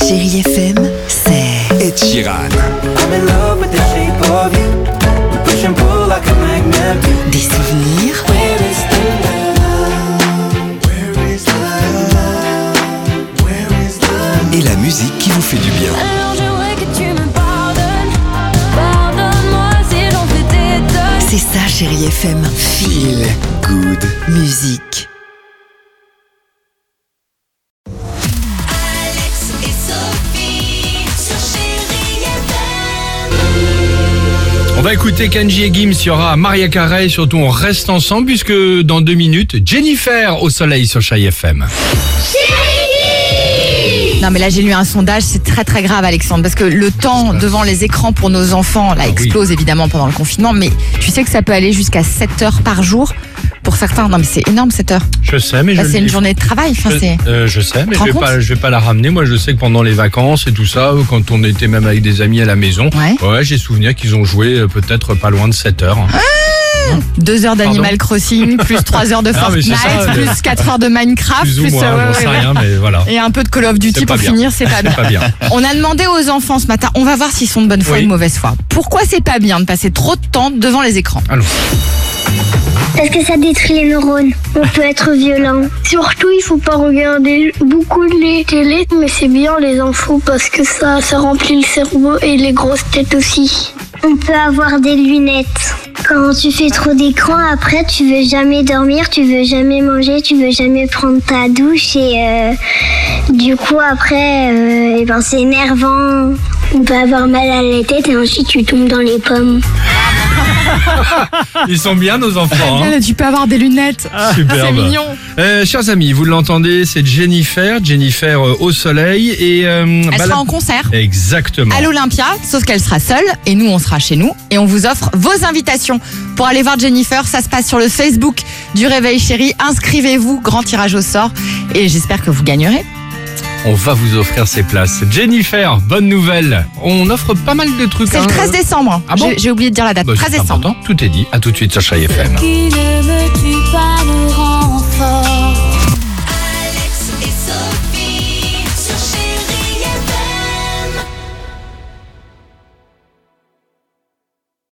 Chérie FM, c'est Ed Sheeran. I'm in love with the shape of you. We push and pull like a magnet. des souvenirs, Where is the love? Where is the love? Where is the love? Et la musique qui vous fait du bien. Alors j'aimerais que tu me pardonnes. Pardonne-moi si j'en fais des tonnes. c'est ça Chérie FM. Feel good. Musique. Alex et Sophie sur Chérie FM. On va écouter Kenji et Gims, il y aura Maria Carey, surtout on reste ensemble puisque dans 2 minutes, Jennifer au soleil sur Chérie FM. Non mais là j'ai lu un sondage, c'est très très grave Alexandre, parce que le temps devant les écrans pour nos enfants là explose évidemment pendant le confinement, mais tu sais que ça peut aller jusqu'à 7 heures par jour pour certains. Non mais c'est énorme 7 heures. Je sais, mais Là, c'est une journée de travail. Enfin, c'est... Je sais, mais Te rends compte je vais pas la ramener. Moi, je sais que pendant les vacances et tout ça, quand on était même avec des amis à la maison, Ouais. j'ai souvenir qu'ils ont joué peut-être pas loin de 7 heures. 2 heures d'Animal Crossing, plus 3 heures de Ah, mais c'est Fortnite, ça, plus 4 heures de Minecraft, Plus ou plus moins, j'en sais rien, mais voilà. et un peu de Call of Duty C'est pas pour bien. finir, c'est pas bien. C'est pas bien. On a demandé aux enfants ce matin, on va voir s'ils sont de bonne foi Oui. ou de mauvaise foi. Pourquoi c'est pas bien de passer trop de temps devant les écrans? Allons. Parce que ça détruit les neurones. On peut être violent. Surtout, il faut pas regarder beaucoup les télés, mais c'est bien les infos parce que ça remplit le cerveau et les grosses têtes aussi. On peut avoir des lunettes. Quand tu fais trop d'écran, après, tu veux jamais dormir, tu veux jamais manger, tu veux jamais prendre ta douche et du coup, après, c'est énervant. On peut avoir mal à la tête et ensuite tu tombes dans les pommes. Ils sont bien, nos enfants. Hein. Tu peux avoir des lunettes. C'est Superbe. mignon. Chers amis, vous l'entendez, c'est Jennifer au soleil. Et, Elle sera en concert Exactement. à l'Olympia, sauf qu'elle sera seule et nous on sera chez nous et on vous offre vos invitations pour aller voir Jennifer. Ça se passe sur le Facebook du Réveil Chéri. Inscrivez-vous, grand tirage au sort et j'espère que vous gagnerez. On va vous offrir ces places. Jennifer, bonne nouvelle. On offre pas mal de trucs. C'est le 13 décembre. Ah bon J'ai oublié de dire la date. Bah, 13 c'est décembre. important. Tout est dit. À tout de suite sur Chérie FM. Qui